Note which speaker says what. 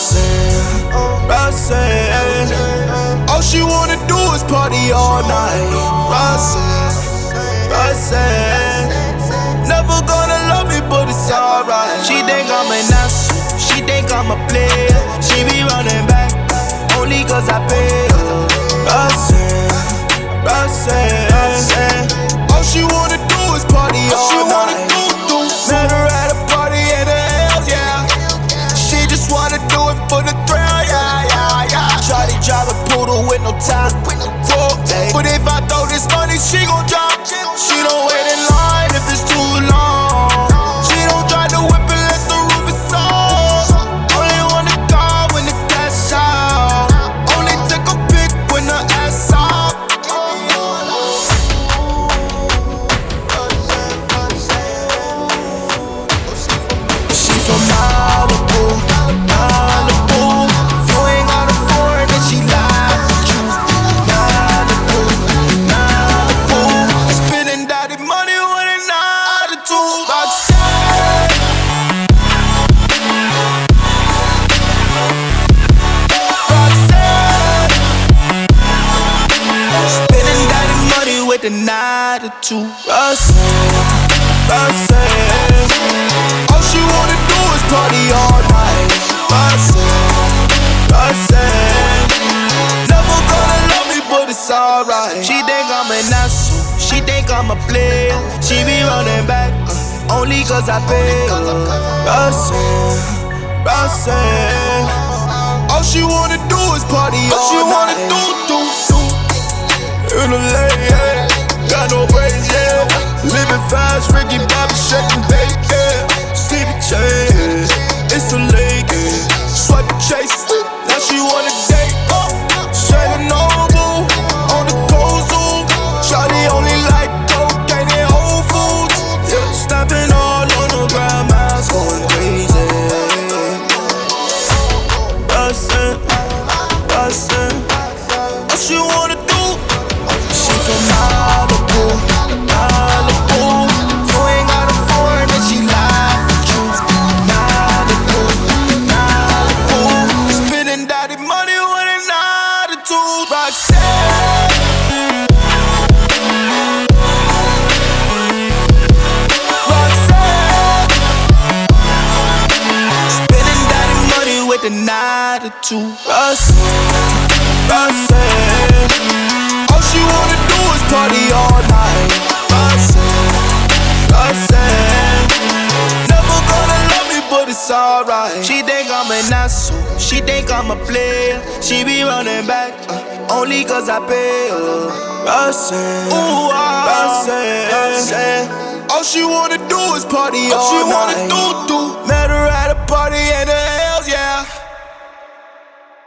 Speaker 1: Russin', Russin'. All she wanna do is party all night. Russin', Russin'. Never gonna love me, but it's alright. She think I'm an asshole, she think I'm a player. She be running back, only cause I pay her. Russin', Russin'. All she wanna do is party all night. Met her at a party in the hills, yeah. She just wanna do it for the thrill, yeah, yeah, yeah. Shawty drive a poodle with no top. But if I throw this money, she gon' drop. She don't wait in line if it's too long. She don't drive the whip unless the roof is off. Only wanna call when the cash out. Only take a pic when the ass out. She from Malibu, Malibu. You ain't got a foreign and she lied with you. Malibu, Malibu. Spending daddy money with an attitude. Roxanne, Roxanne. Spending daddy money with an attitude. Roxanne, Roxanne. All she wanna do is party all night. Roxanne, Roxanne. Never gonna love me, but it's alright. She think I'm an asshole, she think I'm a player. She be running back, only cause I pay her. Roxanne, Roxanne. All she wanna do is party all night. All she wanna do. In the lane, yeah. Got no brains, yeah. Living fast, Ricky Bobby shaking bacon. See the chain, it's a lake, yeah. Swipe and chase, now she wanna date. Straight and noble, on the cold zoom. Shawty only like cocaine and Whole Foods. Yeah, snapping all on the grandma's going crazy. Russin', Russin'. All she wanna do. She from Malibu, Malibu. You ain't got a foreign and she lied with you. Malibu, Malibu. Spending daddy money with an attitude. Roxanne, Roxanne. Spending daddy money with an attitude. Roxanne, Roxanne. All she wanna do is party all night. Roxanne, Roxanne. Never gonna love me, but it's alright. She think I'm an asshole, she think I'm a player. She be running back, only cause I pay her. Roxanne, ooh, Roxanne, Roxanne. All she wanna do is party all night. Met her at a party and